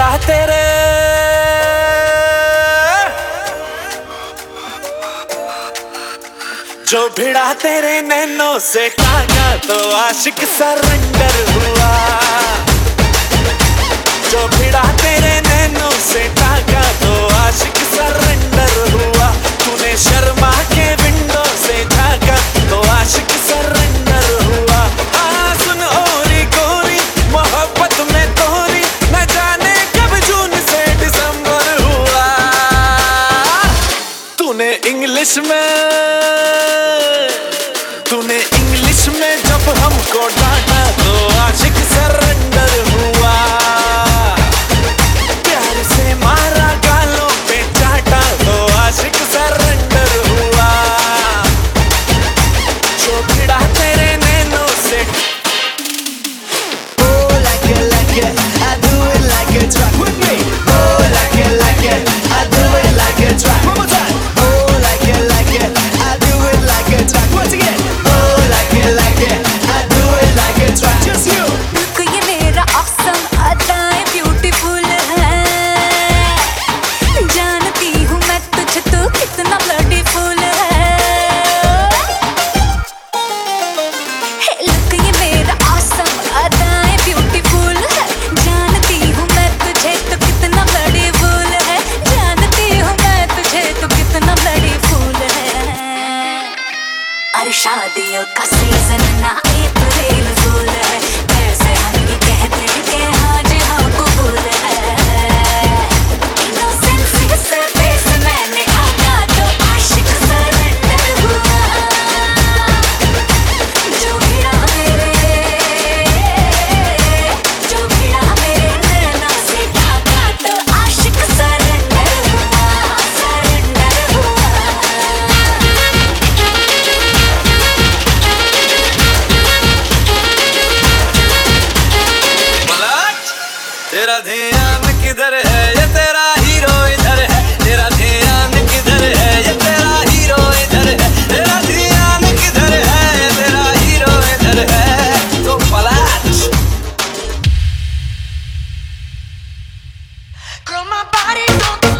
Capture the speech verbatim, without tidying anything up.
भिड़ा तेरे जो भिड़ा तेरे नैनों से कागा तो आशिक सरेंडर हुआ। जो भिड़ा तेरे नैनों से कागा तो आशिक सरेंडर हुआ। तूने शर्मा के विंडो से झांका तो आशिक सरेंडर हुआ। हाँ सुन ओरी गोरी मोहब्बत में तोरी न जाने कब जून से दिसंबर हुआ। तूने इंग्लिश में तूने इंग्लिश में जब हमको डांटा तो आशिक सरेंडर हुआ। प्यार से मारा गालों पे चाटा तो आशिक सरेंडर हुआ। जो भिड़ा तेरे नैनों से Oh like it like it, I do it like a track with me. Oh like it like it, I do it like a track. One more time. Oh like it like it, I do it like a track. Once again. शादियों का season ना अप्रैल फूल है, कैसे हम ये कहते कि हाँ जी हाँ कबूल है। इनोसेंस से फेस मैंने ढाका तो आशिक सरेंडर हुआ। जो भिड़ा मेरे जो भिड़ा मेरे नैनों से ढाका तो आशिक सरेंडर हुआ, सरेंडर हुआ। तेरा ध्यान किधर है ये तेरा हीरो इधर है। तेरा ध्यान किधर है ये तेरा हीरो इधर है। तेरा ध्यान किधर है ये तेरा हीरो इधर है। तो पलाश Girl, my body don't